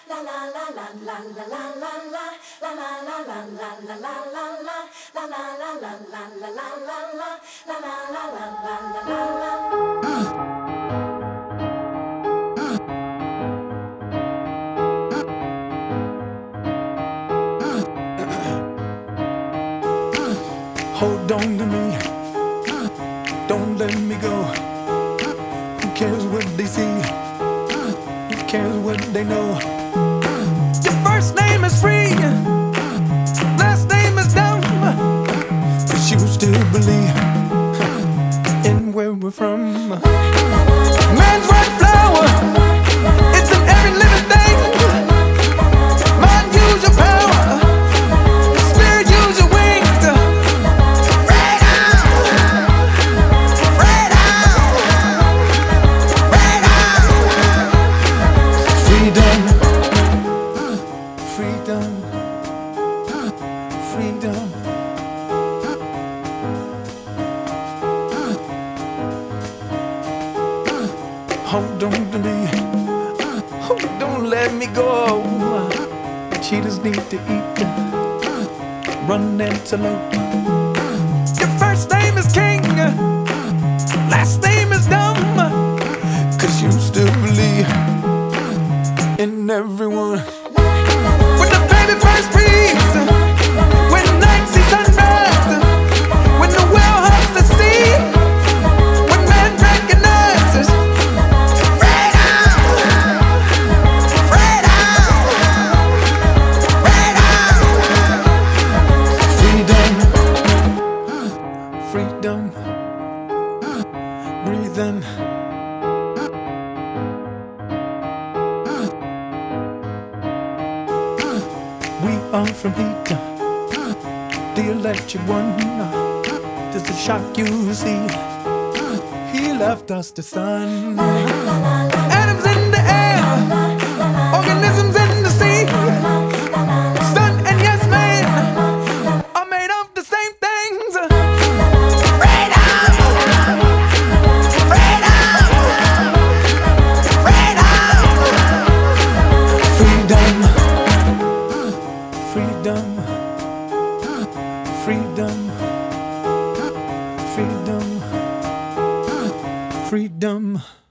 Hold on to me, don't let me go. Who cares what they see? Who cares what they know? Your first name is free, last name is dumb, but you still believe in where we're from. Man's white flower, it's in every living thing. Mind, use your power, spirit, use your wings. Freedom, freedom. Hold on to me, don't let me go. Cheetahs need to eat, run antelope. Your first name is king, last name is dumb, 'cause you still believe in everyone. When the baby first breathes, when night sees sunrise, when the whale hugs the sea, when man recognizes freedom, freedom, freedom, freedom, breathing. We are from heat, the electric one. Just the shock you see. He left us the sun. Atoms in the air, organisms in the sea. Sun and yes man are made of the same things. Freedom, freedom, freedom, freedom. Freedom, freedom, freedom, freedom.